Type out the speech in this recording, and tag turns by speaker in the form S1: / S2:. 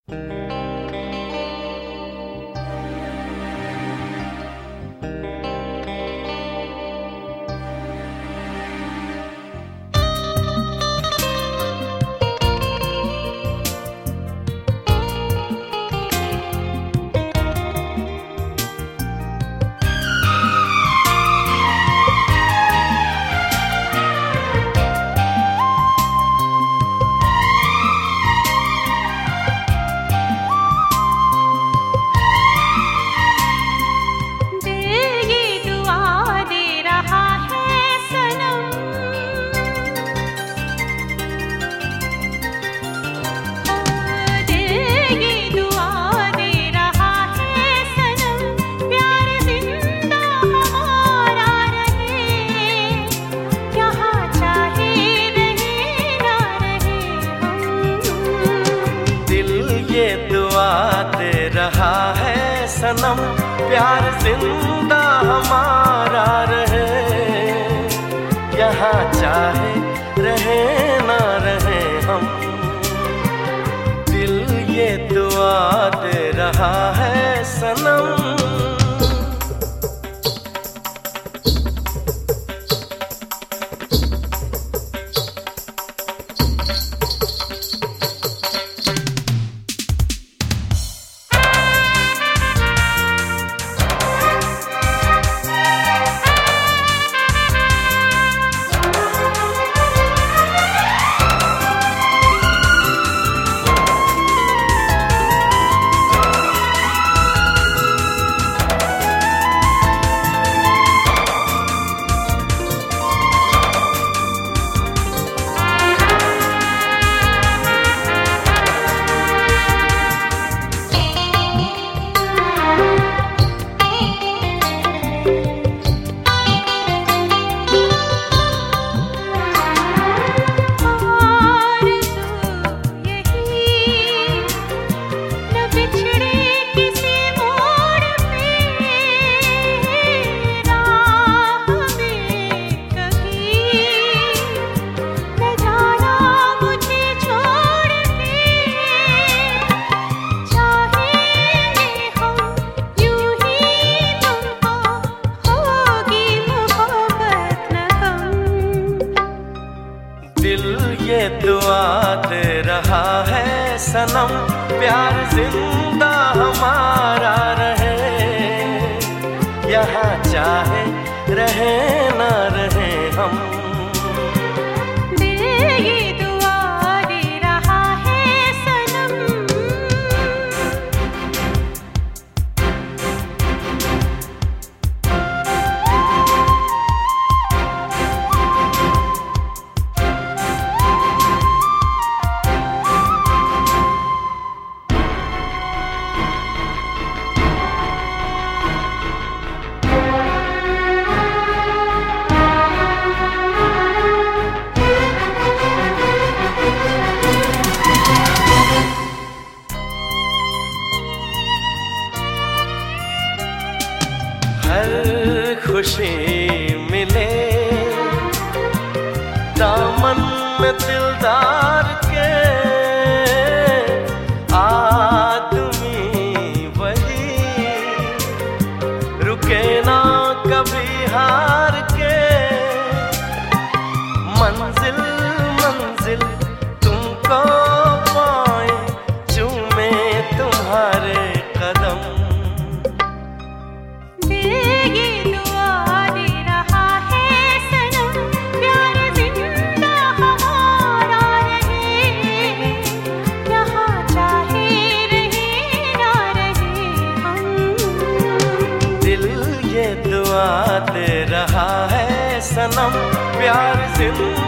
S1: रहा है सनम, प्यार जिंदा हमारा रहे, यहाँ चाहे रहे ना रहे हम। दिल ये दुआ दे रहा है सनम। ये दुआ दे रहा है सनम, प्यार जिंदा हमारा रहे, यहाँ चाहे रहे ना रहे हम। हर खुशी मिले दामन में दिलदार के, आदमी वही रुके ना कभी हार के। मंजिल मंजिल तुमको पाए, चूमे तुम्हारे कदम। दुआ दे रहा है सनम, प्यार जिंदा